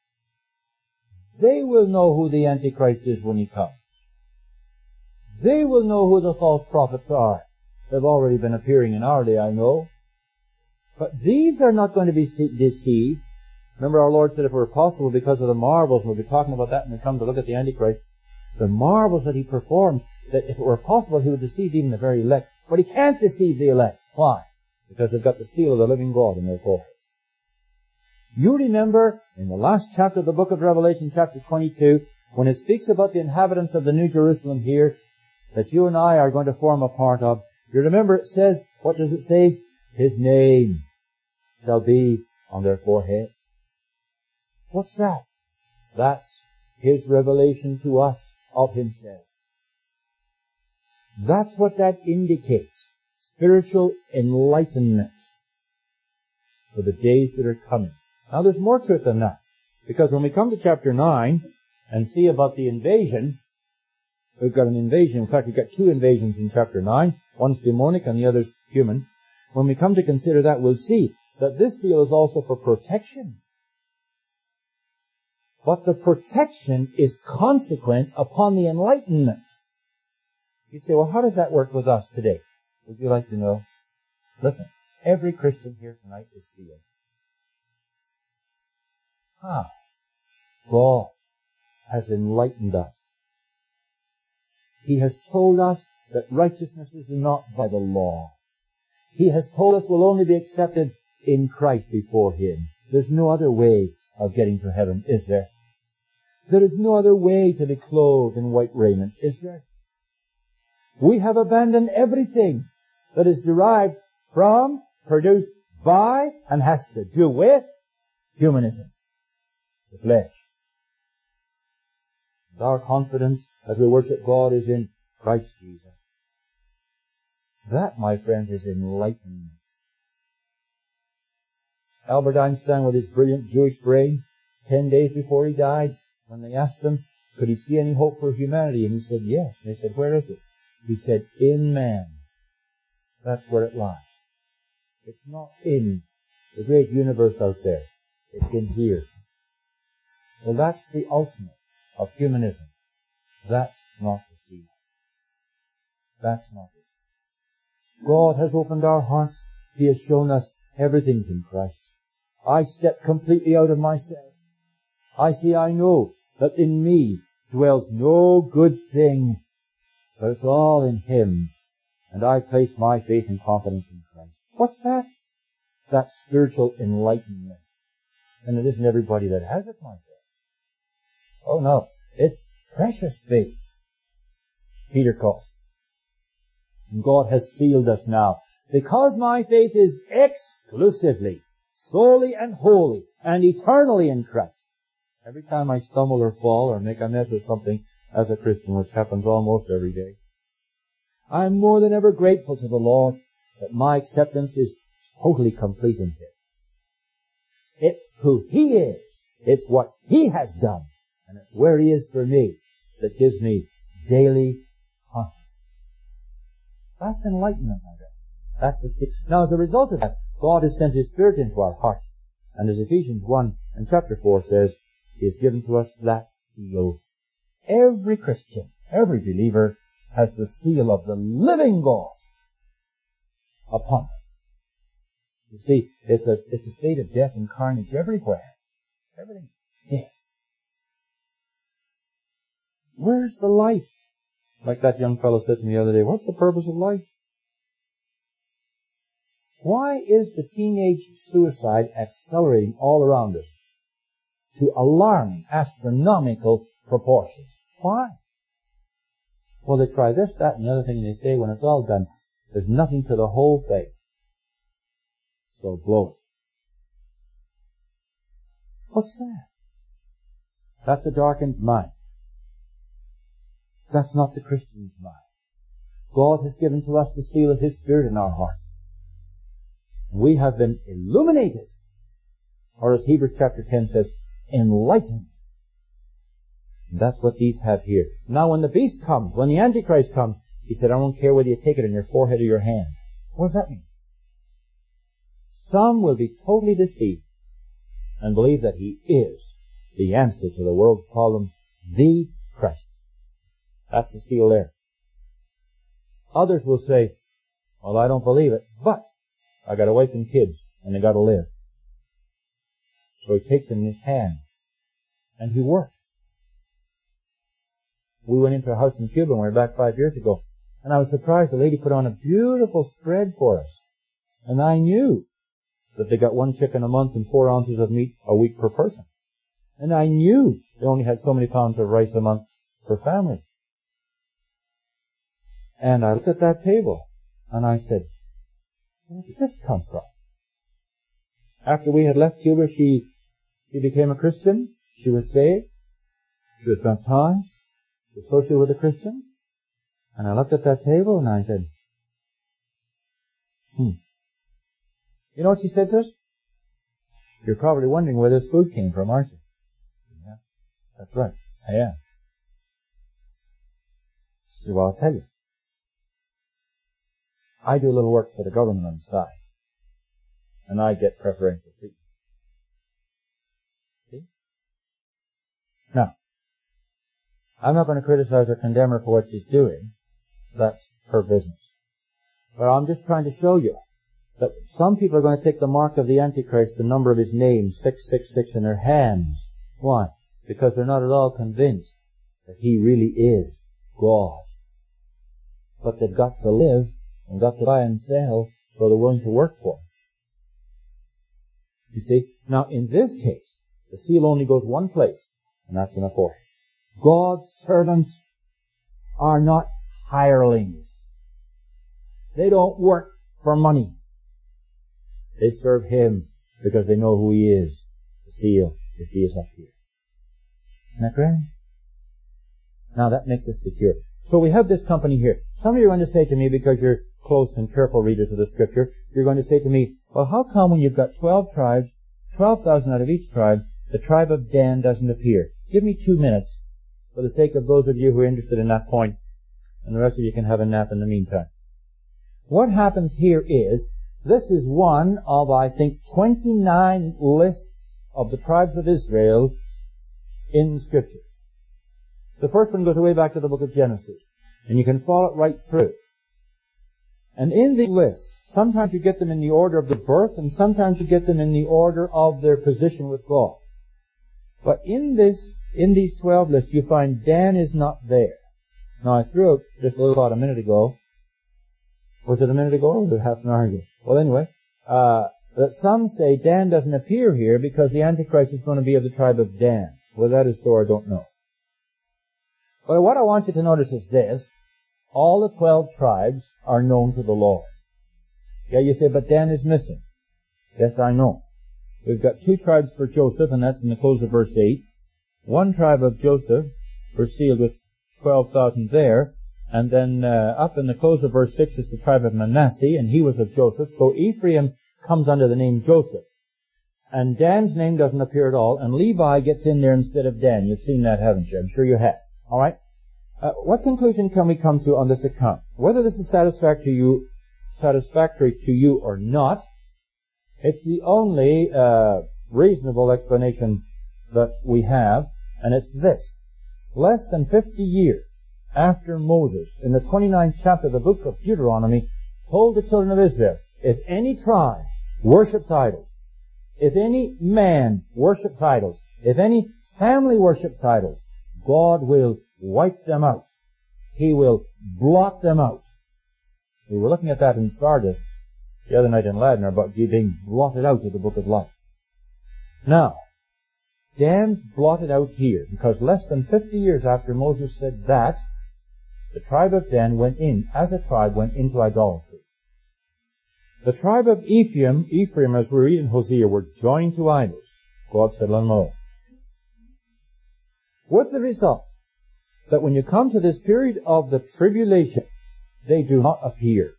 They will know who the Antichrist is when he comes. They will know who the false prophets are. They've already been appearing in our day, I know. But these are not going to be deceived. Remember our Lord said if it were possible because of the marvels, we'll be talking about that when we come to look at the Antichrist, the marvels that he performs, that if it were possible he would deceive even the very elect. But he can't deceive the elect. Why? Because they've got the seal of the living God in their foreheads. You remember in the last chapter of the book of Revelation, chapter twenty-two, when it speaks about the inhabitants of the New Jerusalem here, that you and I are going to form a part of, you remember it says, what does it say? His name shall be on their foreheads. What's that? That's His revelation to us of Himself. That's what that indicates. Spiritual enlightenment for the days that are coming. Now there's more to it than that. Because when we come to chapter nine and see about the invasion, we've got an invasion. In fact, we've got two invasions in chapter nine. One's demonic and the other's human. When we come to consider that, we'll see that this seal is also for protection. But the protection is consequent upon the enlightenment. You say, well, how does that work with us today? Would you like to know? Listen, every Christian here tonight is sealed. Ah, God has enlightened us. He has told us that righteousness is not by the law. He has told us we'll only be accepted in Christ before Him. There's no other way of getting to heaven, is there? There is no other way to be clothed in white raiment, is there? We have abandoned everything that is derived from, produced by, and has to do with humanism, the flesh. And our confidence as we worship God is in Christ Jesus. That, my friends, is enlightenment. Albert Einstein, with his brilliant Jewish brain, ten days before he died, when they asked him, could he see any hope for humanity? And he said, yes. And they said, where is it? He said, in man. That's where it lies. It's not in the great universe out there. It's in here. Well, that's the ultimate of humanism. That's not the seal. That's not the seal. God has opened our hearts. He has shown us everything's in Christ. I step completely out of myself. I see, I know that in me dwells no good thing, but it's all in Him. And I place my faith and confidence in Christ. What's that? That's spiritual enlightenment. And it isn't everybody that has it, my friend. Oh no, it's precious faith, Peter calls. And God has sealed us now. Because my faith is exclusively, solely and wholly, and eternally in Christ. Every time I stumble or fall or make a mess of something as a Christian, which happens almost every day, I'm more than ever grateful to the Lord that my acceptance is totally complete in Him. It's who He is. It's what He has done. And it's where He is for me that gives me daily confidence. That's enlightenment, my friend. That's the sixth. Now, as a result of that, God has sent His Spirit into our hearts. And as Ephesians one and chapter four says, He has given to us that seal. Every Christian, every believer, has the seal of the living God upon them. You see, it's a, it's a state of death and carnage everywhere. Everything's dead. Where's the life? Like that young fellow said to me the other day, what's the purpose of life? Why is the teenage suicide accelerating all around us to alarming, astronomical proportions? Why? Well, they try this, that, and the other thing, and they say when it's all done, there's nothing to the whole thing. So blow it. What's that? That's a darkened mind. That's not the Christian's mind. God has given to us the seal of His Spirit in our hearts. We have been illuminated. Or as Hebrews chapter ten says, enlightened. And that's what these have here. Now when the beast comes, when the Antichrist comes, he said, I don't care whether you take it on your forehead or your hand. What does that mean? Some will be totally deceived and believe that He is the answer to the world's problems, the Christ. That's the seal there. Others will say, well, I don't believe it, but I got a wife and kids, and they got to live. So he takes it in his hand, and he works. We went into a house in Cuba when we were back five years ago, and I was surprised the lady put on a beautiful spread for us. And I knew that they got one chicken a month and four ounces of meat a week per person. And I knew they only had so many pounds of rice a month per family. And I looked at that table, and I said, where did this come from? After we had left Cuba, she, she became a Christian. She was saved. She was baptized. She associated with the Christians. And I looked at that table and I said, hmm. You know what she said to us? You're probably wondering where this food came from, aren't you? Yeah, that's right. I am. She said, well, I'll tell you. I do a little work for the government on the side. And I get preferential treatment. See? Now, I'm not going to criticize or condemn her for what she's doing. That's her business. But I'm just trying to show you that some people are going to take the mark of the Antichrist, the number of his name, six six six, in their hands. Why? Because they're not at all convinced that he really is God. But they've got to live and got to buy and sell, so they're willing to work for him. You see? Now, in this case, the seal only goes one place, and that's in the forehead. God's servants are not hirelings. They don't work for money. They serve him because they know who he is. The seal, the seal is up here. Isn't that grand? Now that makes us secure. So we have this company here. Some of you are going to say to me, because you're close and careful readers of the Scripture, you're going to say to me, well, how come when you've got twelve tribes, twelve thousand out of each tribe, the tribe of Dan doesn't appear? Give me two minutes for the sake of those of you who are interested in that point, and the rest of you can have a nap in the meantime. What happens here is, this is one of, I think, twenty-nine lists of the tribes of Israel in the Scriptures. The first one goes way back to the book of Genesis, and you can follow it right through. And in the lists, sometimes you get them in the order of the birth, and sometimes you get them in the order of their position with God. But in this, in these twelve lists, you find Dan is not there. Now, I threw out just a little thought a minute ago. Was it a minute ago or was it half an hour ago? Well, anyway, uh, that some say Dan doesn't appear here because the Antichrist is going to be of the tribe of Dan. Whether that is so, I don't know. But what I want you to notice is this. All the twelve tribes are known to the Lord. Yeah, you say, but Dan is missing. Yes, I know. We've got two tribes for Joseph, and that's in the close of verse eight. One tribe of Joseph, we're sealed with twelve thousand there. And then uh, up in the close of verse six is the tribe of Manasseh, and he was of Joseph. So Ephraim comes under the name Joseph. And Dan's name doesn't appear at all, and Levi gets in there instead of Dan. You've seen that, haven't you? I'm sure you have. All right? Uh, what conclusion can we come to on this account? Whether this is satisfactory to you, satisfactory to you or not, it's the only uh, reasonable explanation that we have, and it's this. Less than fifty years after Moses, in the twenty-ninth chapter of the book of Deuteronomy, told the children of Israel, if any tribe worships idols, if any man worships idols, if any family worships idols, God will wipe them out. He will blot them out. We were looking at that in Sardis the other night in Ladner about being blotted out of the book of life. Now, Dan's blotted out here because less than fifty years after Moses said that, the tribe of Dan went in, as a tribe, went into idolatry. The tribe of Ephraim, Ephraim, as we read in Hosea, were joined to idols. God said, let them alone. With the result that when you come to this period of the tribulation, they do not appear.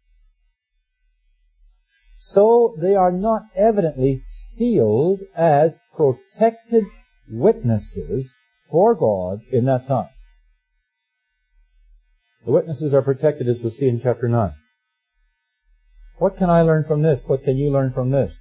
So they are not evidently sealed as protected witnesses for God in that time. The witnesses are protected, as we'll see in chapter nine. What can I learn from this? What can you learn from this?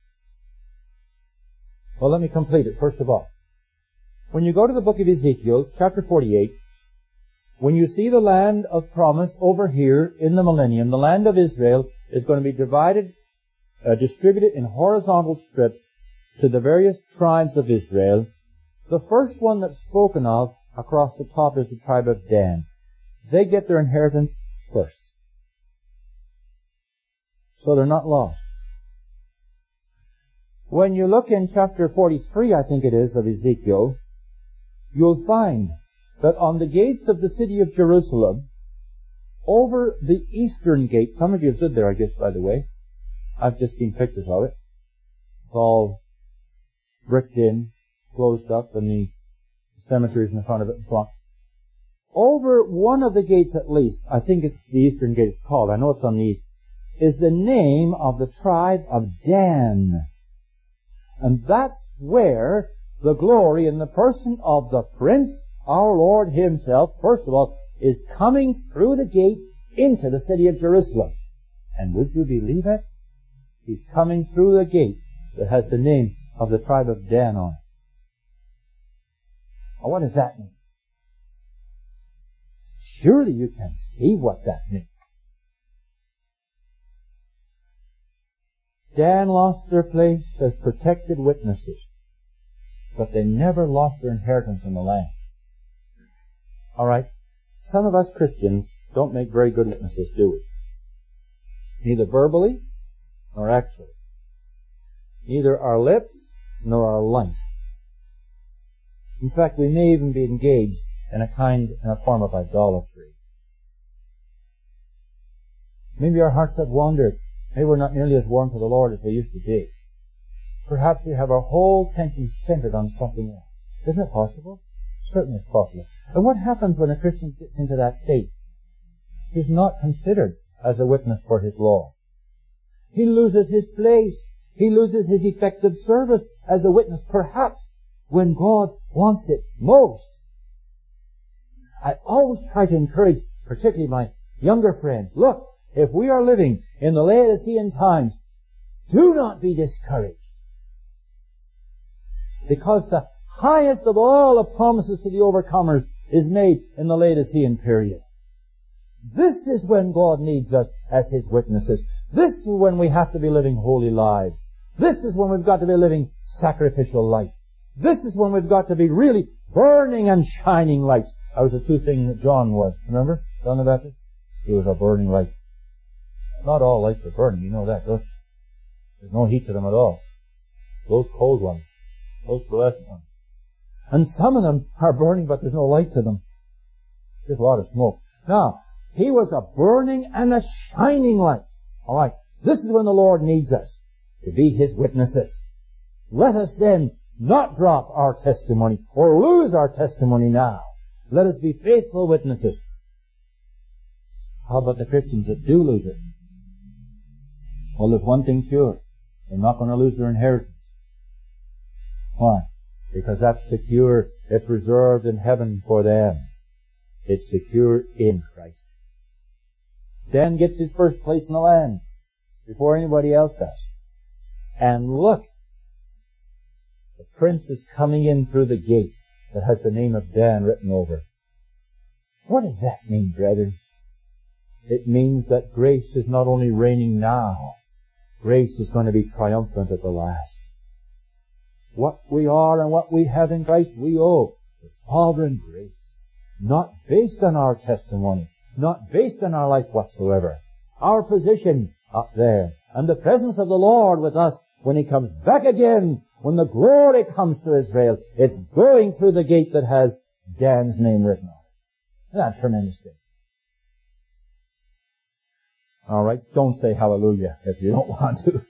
Well, let me complete it, first of all. When you go to the book of Ezekiel, chapter forty-eight, when you see the land of promise over here in the millennium, the land of Israel is going to be divided, uh, distributed in horizontal strips to the various tribes of Israel. The first one that's spoken of across the top is the tribe of Dan. They get their inheritance first. So they're not lost. When you look in chapter forty-three, I think it is, of Ezekiel, you'll find that on the gates of the city of Jerusalem, over the eastern gate, some of you have stood there, I guess, by the way. I've just seen pictures of it. It's all bricked in, closed up, and the cemeteries in front of it and so on. over one of the gates at least, I think it's the eastern gate it's called, I know it's on the east, is the name of the tribe of Dan. And that's where the glory in the person of the Prince, our Lord Himself, first of all, is coming through the gate into the city of Jerusalem. And would you believe it? He's coming through the gate that has the name of the tribe of Dan on it. Now, what does that mean? Surely you can see what that means. Dan lost their place as protected witnesses, but they never lost their inheritance in the land. All right, some of us Christians don't make very good witnesses, do we? Neither verbally nor actually. Neither our lips nor our life. In fact, we may even be engaged in a kind, in a form of idolatry. Maybe our hearts have wandered. Maybe we're not nearly as warm to the Lord as we used to be. Perhaps we have our whole attention centered on something else. Isn't it possible? Certainly it's possible. And what happens when a Christian gets into that state? He's not considered as a witness for His law. He loses his place. He loses his effective service as a witness, perhaps when God wants it most. I always try to encourage, particularly my younger friends, look, if we are living in the Laodicean times, do not be discouraged. Because the highest of all the promises to the overcomers is made in the Laodicean period. This is when God needs us as His witnesses. This is when we have to be living holy lives. This is when we've got to be living sacrificial life. This is when we've got to be really burning and shining lights. That was the two things that John was. Remember? John the Baptist? He was a burning light. Not all lights are burning, you know that, don't you? There's no heat to them at all. Those cold ones. Those fluorescent ones. And some of them are burning, but there's no light to them. There's a lot of smoke. Now, he was a burning and a shining light. Alright, this is when the Lord needs us to be His witnesses. Let us then not drop our testimony or lose our testimony now. Let us be faithful witnesses. How about the Christians that do lose it? Well, there's one thing sure. They're not going to lose their inheritance. Why? Because that's secure. It's reserved in heaven for them. It's secure in Christ. Dan gets his first place in the land before anybody else has. And look, the Prince is coming in through the gate that has the name of Dan written over it. What does that mean, brethren? It means that grace is not only reigning now, grace is going to be triumphant at the last. What we are and what we have in Christ we owe to sovereign grace, not based on our testimony, not based on our life whatsoever. Our position up there and the presence of the Lord with us when He comes back again, when the glory comes to Israel, it's going through the gate that has Dan's name written on it. Isn't that a tremendous thing? All right, don't say hallelujah if you don't want to.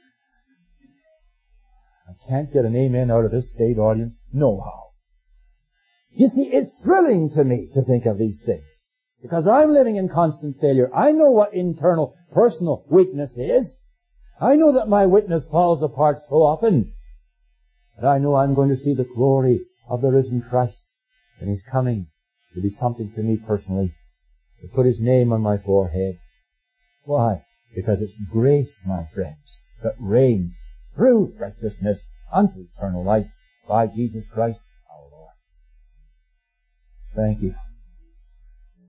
I can't get an amen out of this state audience. No how. You see, it's thrilling to me to think of these things. Because I'm living in constant failure. I know what internal, personal weakness is. I know that my witness falls apart so often. But I know I'm going to see the glory of the risen Christ. And He's coming to be something to me personally. To put His name on my forehead. Why? Because it's grace, my friends, that reigns through righteousness unto eternal life by Jesus Christ our Lord. Thank you.